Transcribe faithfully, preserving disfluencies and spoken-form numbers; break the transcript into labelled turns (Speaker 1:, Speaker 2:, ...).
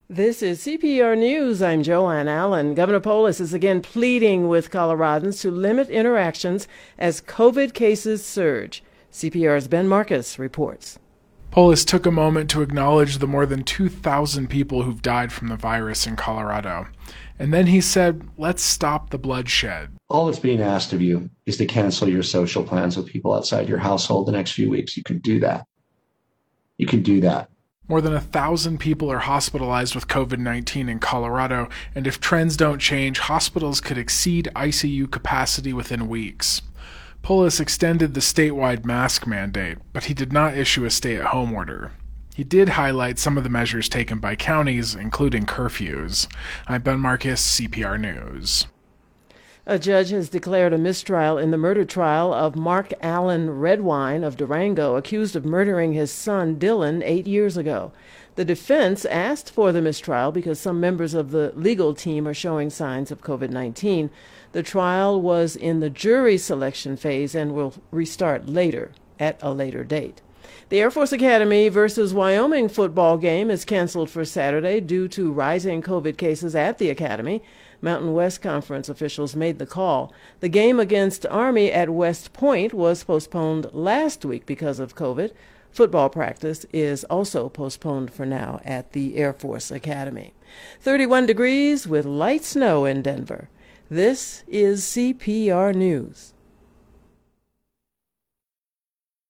Speaker 1: This is C P R News. I'm Joanne Allen. Governor Polis is again pleading with Coloradans to limit interactions as COVID cases surge. C P R's Ben Marcus reports.
Speaker 2: Polis took a moment to acknowledge the more than two thousand people who've died from the virus in Colorado. And then he said, let's stop the bloodshed.
Speaker 3: All that's being asked of you is to cancel your social plans with people outside your household the next few weeks. You can do that. You can do that.
Speaker 2: More than a thousand people are hospitalized with COVID nineteen in Colorado, and if trends don't change, hospitals could exceed I C U capacity within weeks. Polis extended the statewide mask mandate, but he did not issue a stay-at-home order. He did highlight some of the measures taken by counties, including curfews. I'm Ben Marcus, C P R News.
Speaker 1: A judge has declared a mistrial in the murder trial of Mark Allen Redwine of Durango, accused of murdering his son Dylan eight years ago. The defense asked for the mistrial because some members of the legal team are showing signs of COVID nineteen. The trial was in the jury selection phase and will restart later, at a later date. The Air Force Academy versus Wyoming football game is canceled for Saturday due to rising COVID cases at the academy. Mountain West Conference officials made the call. The game against Army at West Point was postponed last week because of COVID. Football practice is also postponed for now at the Air Force Academy. thirty-one degrees with light snow in Denver. This is C P R News.